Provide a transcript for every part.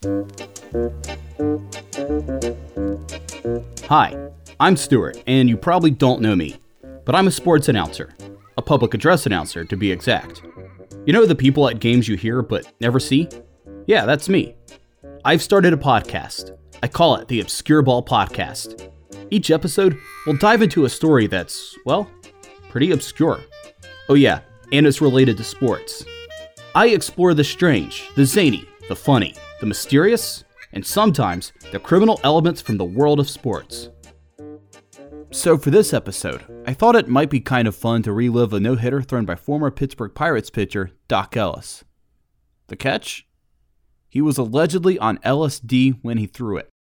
Hi, I'm Stuart, and you probably don't know me, but I'm a sports announcer, a public address announcer to be exact. You know the people at games you hear but never see? Yeah, that's me. I've started a podcast. I call it the Obscure Ball Podcast. Each episode, we'll dive into a story that's, well, pretty obscure. Oh yeah, and it's related to sports. I explore the strange, the zany, the funny, the mysterious, and sometimes the criminal elements from the world of sports. So for this episode, I thought it might be kind of fun to relive a no-hitter thrown by former Pittsburgh Pirates pitcher Doc Ellis. The catch? He was allegedly on LSD when he threw it.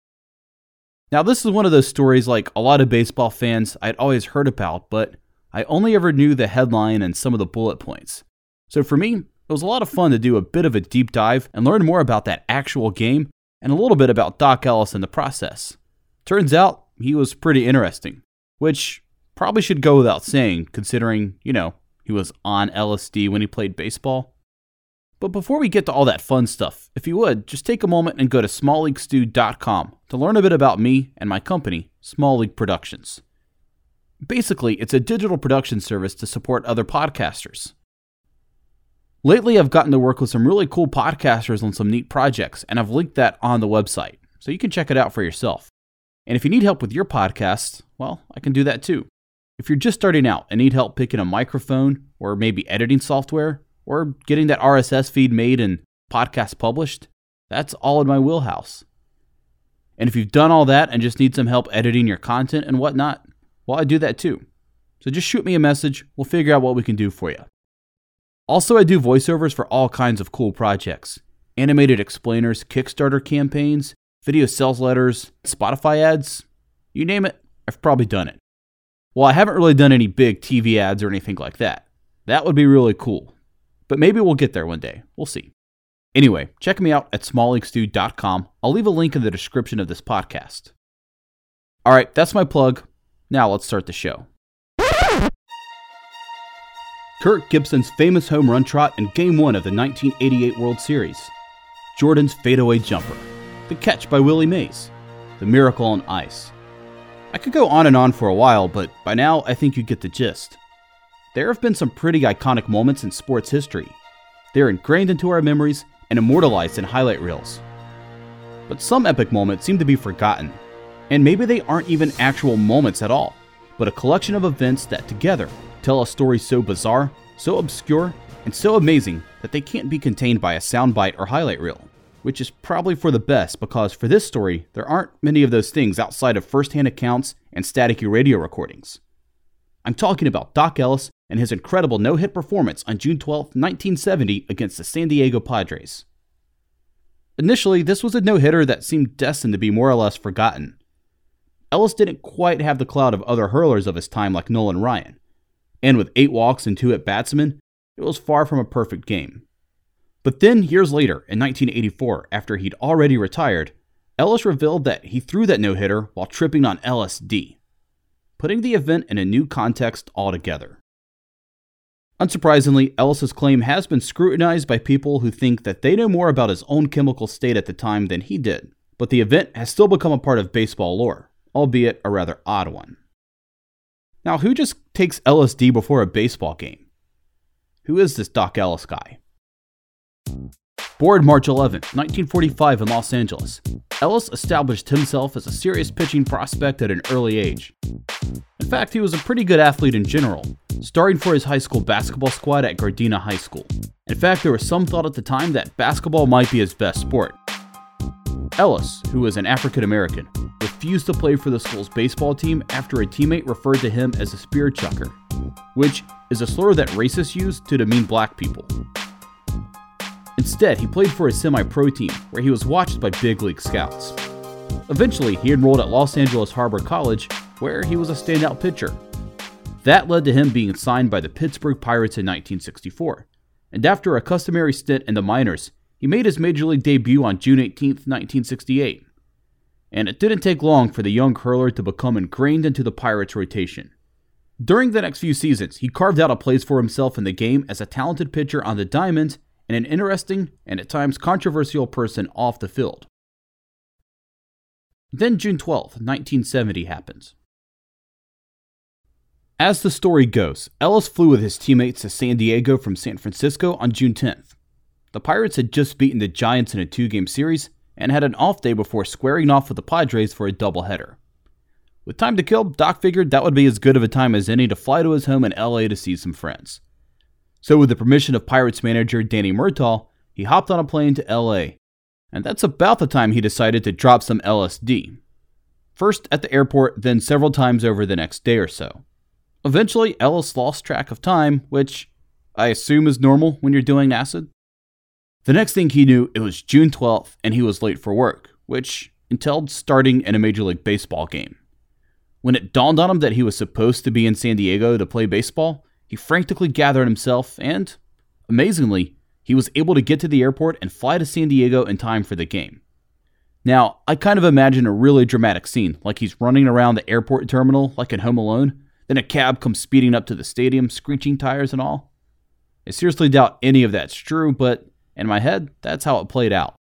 Now this is one of those stories like a lot of baseball fans I'd always heard about, but I only ever knew the headline and some of the bullet points. So for me, it was a lot of fun to do a bit of a deep dive and learn more about that actual game and a little bit about Doc Ellis in the process. Turns out, he was pretty interesting, which probably should go without saying considering, he was on LSD when he played baseball. But before we get to all that fun stuff, if you would, just take a moment and go to smallleaguestew.com to learn a bit about me and my company, Small League Productions. Basically, it's a digital production service to support other podcasters. Lately, I've gotten to work with some really cool podcasters on some neat projects, and I've linked that on the website, so you can check it out for yourself. And if you need help with your podcast, well, I can do that too. If you're just starting out and need help picking a microphone, or maybe editing software, or getting that RSS feed made and podcast published, that's all in my wheelhouse. And if you've done all that and just need some help editing your content and whatnot, well, I do that too. So just shoot me a message, we'll figure out what we can do for you. Also, I do voiceovers for all kinds of cool projects. Animated explainers, Kickstarter campaigns, video sales letters, Spotify ads, you name it, I've probably done it. Well, I haven't really done any big TV ads or anything like that. That would be really cool. But maybe we'll get there one day. We'll see. Anyway, check me out at smallleaguestew.com. I'll leave a link in the description of this podcast. All right, that's my plug. Now let's start the show. Kirk Gibson's famous home run trot in Game 1 of the 1988 World Series. Jordan's fadeaway jumper. The catch by Willie Mays. The miracle on ice. I could go on and on for a while, but by now I think you get the gist. There have been some pretty iconic moments in sports history. They're ingrained into our memories and immortalized in highlight reels. But some epic moments seem to be forgotten, and maybe they aren't even actual moments at all, but a collection of events that together tell a story so bizarre, so obscure, and so amazing that they can't be contained by a soundbite or highlight reel. Which is probably for the best because for this story, there aren't many of those things outside of first-hand accounts and staticky radio recordings. I'm talking about Doc Ellis and his incredible no-hit performance on June 12, 1970 against the San Diego Padres. Initially, this was a no-hitter that seemed destined to be more or less forgotten. Ellis didn't quite have the clout of other hurlers of his time like Nolan Ryan, and with 8 walks and 2 at-batsmen, it was far from a perfect game. But then, years later, in 1984, after he'd already retired, Ellis revealed that he threw that no-hitter while tripping on LSD, putting the event in a new context altogether. Unsurprisingly, Ellis's claim has been scrutinized by people who think that they know more about his own chemical state at the time than he did, but the event has still become a part of baseball lore, albeit a rather odd one. Now, who just takes LSD before a baseball game? Who is this Doc Ellis guy? Born March 11, 1945 in Los Angeles, Ellis established himself as a serious pitching prospect at an early age. In fact, he was a pretty good athlete in general, starting for his high school basketball squad at Gardena High School. In fact, there was some thought at the time that basketball might be his best sport. Ellis, who was an African American, refused to play for the school's baseball team after a teammate referred to him as a spear chucker, which is a slur that racists use to demean black people. Instead, he played for a semi-pro team where he was watched by big league scouts. Eventually, he enrolled at Los Angeles Harbor College, where he was a standout pitcher. That led to him being signed by the Pittsburgh Pirates in 1964, and after a customary stint in the minors, he made his major league debut on June 18, 1968. And it didn't take long for the young hurler to become ingrained into the Pirates' rotation. During the next few seasons, he carved out a place for himself in the game as a talented pitcher on the diamond and an interesting and at times controversial person off the field. Then June 12, 1970 happens. As the story goes, Ellis flew with his teammates to San Diego from San Francisco on June 10th. The Pirates had just beaten the Giants in a 2-game series and had an off day before squaring off with the Padres for a doubleheader. With time to kill, Doc figured that would be as good of a time as any to fly to his home in LA to see some friends. So with the permission of Pirates manager Danny Murtaugh, he hopped on a plane to LA. And that's about the time he decided to drop some LSD. First at the airport, then several times over the next day or so. Eventually, Ellis lost track of time, which I assume is normal when you're doing acid. The next thing he knew, it was June 12th and he was late for work, which entailed starting in a Major League Baseball game. When it dawned on him that he was supposed to be in San Diego to play baseball, he frantically gathered himself and, amazingly, he was able to get to the airport and fly to San Diego in time for the game. Now, I kind of imagine a really dramatic scene, like he's running around the airport terminal like in Home Alone, then a cab comes speeding up to the stadium, screeching tires and all. I seriously doubt any of that's true, but in my head, that's how it played out.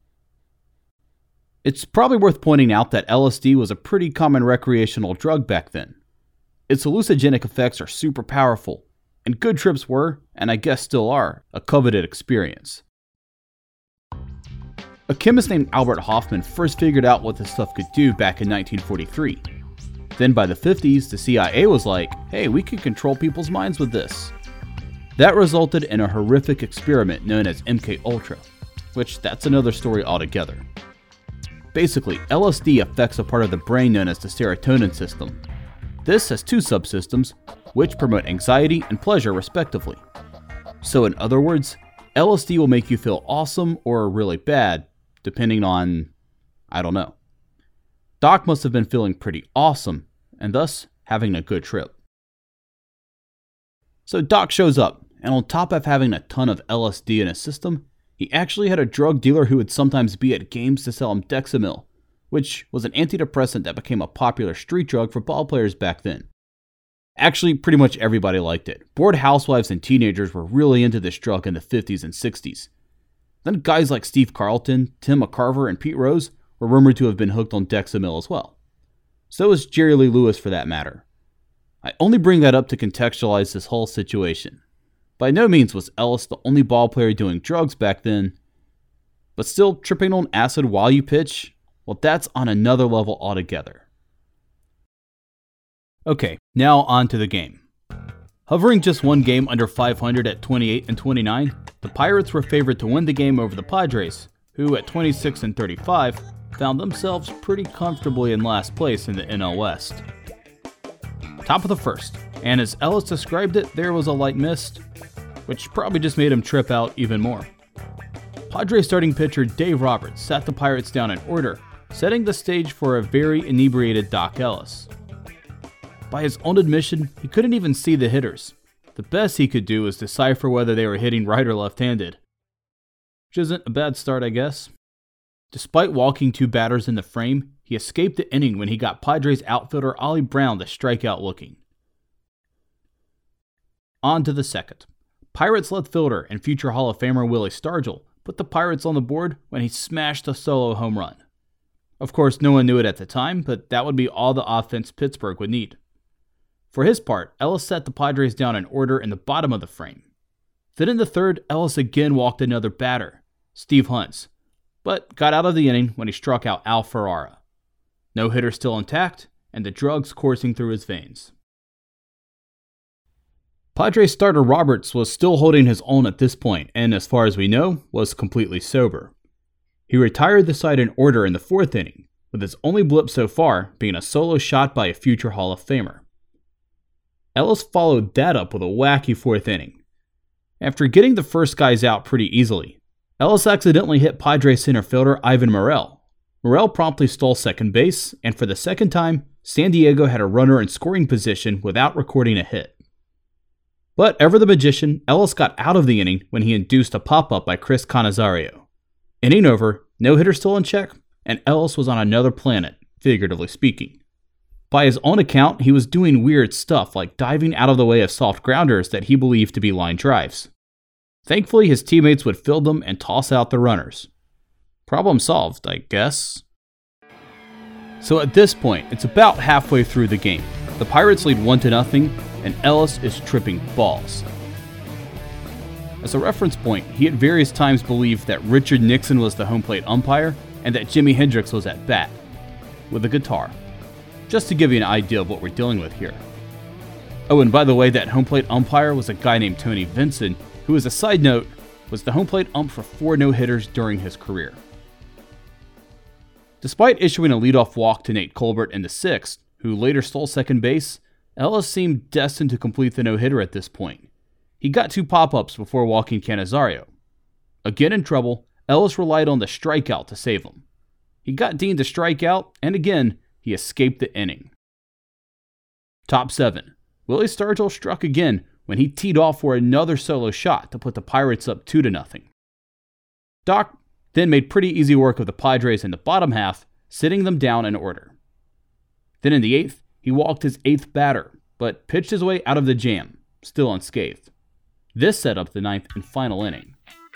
It's probably worth pointing out that LSD was a pretty common recreational drug back then. Its hallucinogenic effects are super powerful, and good trips were, and I guess still are, a coveted experience. A chemist named Albert Hofmann first figured out what this stuff could do back in 1943. Then by the 50s, the CIA was like, hey, we could control people's minds with this. That resulted in a horrific experiment known as MK Ultra, which that's another story altogether. Basically, LSD affects a part of the brain known as the serotonin system. This has 2 subsystems, which promote anxiety and pleasure respectively. So in other words, LSD will make you feel awesome or really bad, depending on, I don't know. Doc must have been feeling pretty awesome, and thus having a good trip. So Doc shows up, and on top of having a ton of LSD in his system, he actually had a drug dealer who would sometimes be at games to sell him Dexamyl, which was an antidepressant that became a popular street drug for ballplayers back then. Actually, pretty much everybody liked it. Bored housewives and teenagers were really into this drug in the 50s and 60s. Then guys like Steve Carlton, Tim McCarver, and Pete Rose were rumored to have been hooked on Dexamyl as well. So was Jerry Lee Lewis for that matter. I only bring that up to contextualize this whole situation. By no means was Ellis the only ballplayer doing drugs back then, but still tripping on acid while you pitch, well, that's on another level altogether. Okay, now on to the game. Hovering just one game under 500 at 28 and 29, the Pirates were favored to win the game over the Padres, who at 26 and 35 found themselves pretty comfortably in last place in the NL West. Top of the first, and as Ellis described it, there was a light mist, which probably just made him trip out even more. Padres starting pitcher Dave Roberts sat the Pirates down in order, setting the stage for a very inebriated Doc Ellis. By his own admission, he couldn't even see the hitters. The best he could do was decipher whether they were hitting right or left-handed. Which isn't a bad start, I guess. Despite walking 2 batters in the frame, he escaped the inning when he got Padres outfielder Ollie Brown to strike out looking. On to the second. Pirates left fielder and future Hall of Famer Willie Stargell put the Pirates on the board when he smashed a solo home run. Of course, no one knew it at the time, but that would be all the offense Pittsburgh would need. For his part, Ellis set the Padres down in order in the bottom of the frame. Then in the third, Ellis again walked another batter, Steve Huntz, but got out of the inning when he struck out Al Ferrara. No hitter still intact, and the drugs coursing through his veins. Padres starter Roberts was still holding his own at this point, and as far as we know, was completely sober. He retired the side in order in the 4th inning, with his only blip so far being a solo shot by a future Hall of Famer. Ellis followed that up with a wacky 4th inning. After getting the first guys out pretty easily, Ellis accidentally hit Padres center fielder Ivan Morel. Morel promptly stole second base, and for the second time, San Diego had a runner in scoring position without recording a hit. But ever the magician, Ellis got out of the inning when he induced a pop-up by Chris Canizario. Inning over, no hitter still in check, and Ellis was on another planet, figuratively speaking. By his own account, he was doing weird stuff like diving out of the way of soft grounders that he believed to be line drives. Thankfully, his teammates would field them and toss out the runners. Problem solved, I guess. So at this point, it's about halfway through the game. The Pirates lead 1-0, and Ellis is tripping balls. As a reference point, he at various times believed that Richard Nixon was the home plate umpire and that Jimi Hendrix was at bat, with a guitar. Just to give you an idea of what we're dealing with here. Oh, and by the way, that home plate umpire was a guy named Tony Vincent, who, as a side note, was the home plate ump for 4 no-hitters during his career. Despite issuing a leadoff walk to Nate Colbert in the 6th, who later stole second base, Ellis seemed destined to complete the no-hitter at this point. He got 2 pop-ups before walking Canizario. Again in trouble, Ellis relied on the strikeout to save him. He got deemed a strikeout, and again, he escaped the inning. Top 7. Willie Stargell struck again when he teed off for another solo shot to put the Pirates up 2-0. Doc then made pretty easy work of the Padres in the bottom half, sitting them down in order. Then in the 8th, he walked his 8th batter, but pitched his way out of the jam, still unscathed. This set up the 9th and final inning.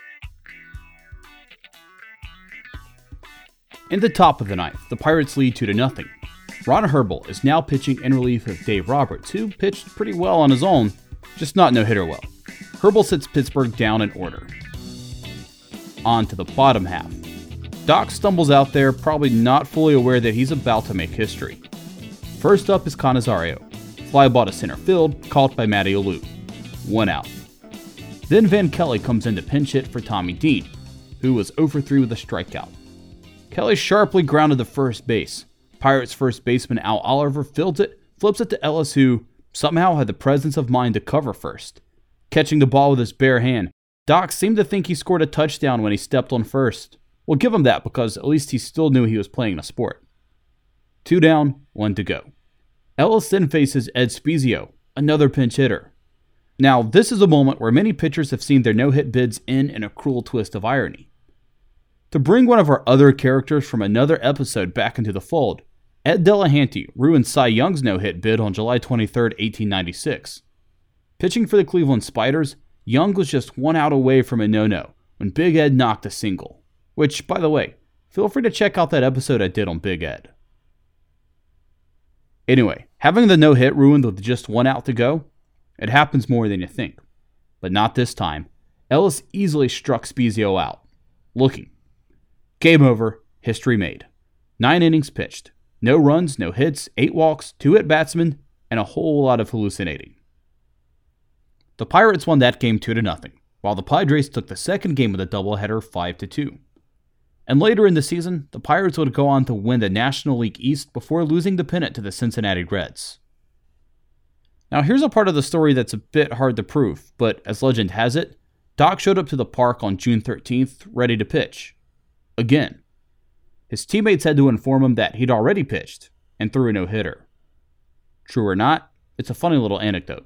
In the top of the 9th, the Pirates lead 2-0. Ron Herbel is now pitching in relief of Dave Roberts, who pitched pretty well on his own, just not no-hitter well. Herbel sits Pittsburgh down in order. On to the bottom half. Doc stumbles out there, probably not fully aware that he's about to make history. First up is Canizario. Fly ball to center field, caught by Matty Alou. 1 out. Then Van Kelly comes in to pinch hit for Tommy Dean, who was 0 for 3 with a strikeout. Kelly sharply grounded to first base. Pirates first baseman Al Oliver fields it, flips it to Ellis, who somehow had the presence of mind to cover first. Catching the ball with his bare hand, Doc seemed to think he scored a touchdown when he stepped on first. We'll give him that because at least he still knew he was playing a sport. 2 down, 1 to go. Ellis then faces Ed Spezio, another pinch hitter. Now, this is a moment where many pitchers have seen their no-hit bids end in a cruel twist of irony. To bring one of our other characters from another episode back into the fold, Ed Delahanty ruined Cy Young's no-hit bid on July 23, 1896. Pitching for the Cleveland Spiders, Young was just 1 out away from a no-no when Big Ed knocked a single. Which, by the way, feel free to check out that episode I did on Big Ed. Anyway, having the no-hit ruined with just 1 out to go, it happens more than you think. But not this time. Ellis easily struck Spezio out. Looking. Game over. History made. 9 innings pitched. No runs, no hits, 8 walks, 2 at-batsmen, and a whole lot of hallucinating. The Pirates won that game 2-0, while the Padres took the second game of the doubleheader 5-2. And later in the season, the Pirates would go on to win the National League East before losing the pennant to the Cincinnati Reds. Now here's a part of the story that's a bit hard to prove, but as legend has it, Doc showed up to the park on June 13th, ready to pitch. Again. His teammates had to inform him that he'd already pitched and threw a no-hitter. True or not, it's a funny little anecdote.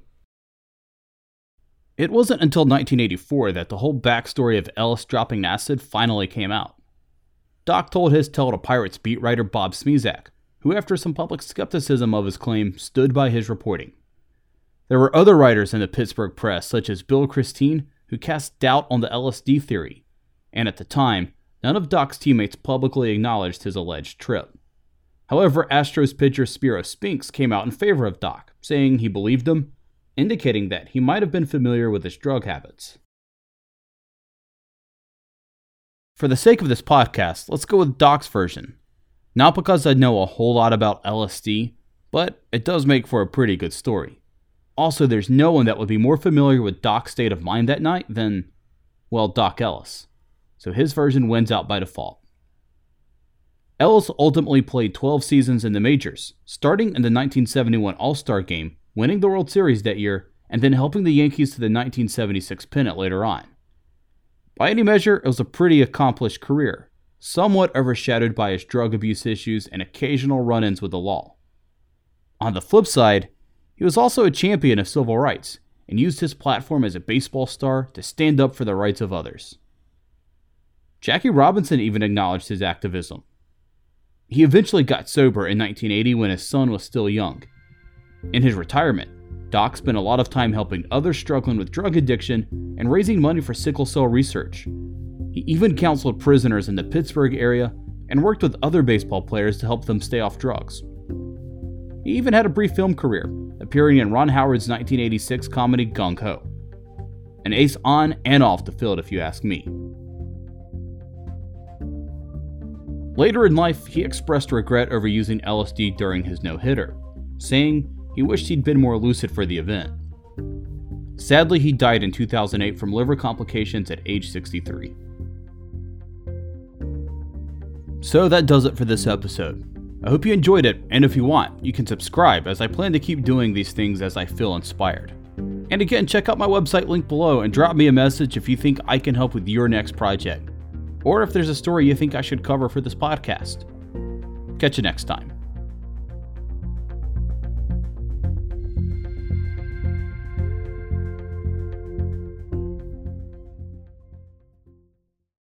It wasn't until 1984 that the whole backstory of Ellis dropping acid finally came out. Doc told his tale to Pirates beat writer Bob Smezak, who after some public skepticism of his claim, stood by his reporting. There were other writers in the Pittsburgh press, such as Bill Christine, who cast doubt on the LSD theory, and at the time, none of Doc's teammates publicly acknowledged his alleged trip. However, Astros pitcher Spiro Spinks came out in favor of Doc, saying he believed him, indicating that he might have been familiar with his drug habits. For the sake of this podcast, let's go with Doc's version. Not because I know a whole lot about LSD, but it does make for a pretty good story. Also, there's no one that would be more familiar with Doc's state of mind that night than, well, Doc Ellis. So his version wins out by default. Ellis ultimately played 12 seasons in the majors, starting in the 1971 All-Star Game, winning the World Series that year, and then helping the Yankees to the 1976 pennant later on. By any measure, it was a pretty accomplished career, somewhat overshadowed by his drug abuse issues and occasional run-ins with the law. On the flip side, he was also a champion of civil rights, and used his platform as a baseball star to stand up for the rights of others. Jackie Robinson even acknowledged his activism. He eventually got sober in 1980 when his son was still young. In his retirement, Doc spent a lot of time helping others struggling with drug addiction and raising money for sickle cell research. He even counseled prisoners in the Pittsburgh area and worked with other baseball players to help them stay off drugs. He even had a brief film career, appearing in Ron Howard's 1986 comedy Gung Ho. An ace on and off the field, if you ask me. Later in life, he expressed regret over using LSD during his no-hitter, saying he wished he'd been more lucid for the event. Sadly, he died in 2008 from liver complications at age 63. So that does it for this episode. I hope you enjoyed it, and if you want, you can subscribe, as I plan to keep doing these things as I feel inspired. And again, check out my website link below and drop me a message if you think I can help with your next project, or if there's a story you think I should cover for this podcast. Catch you next time.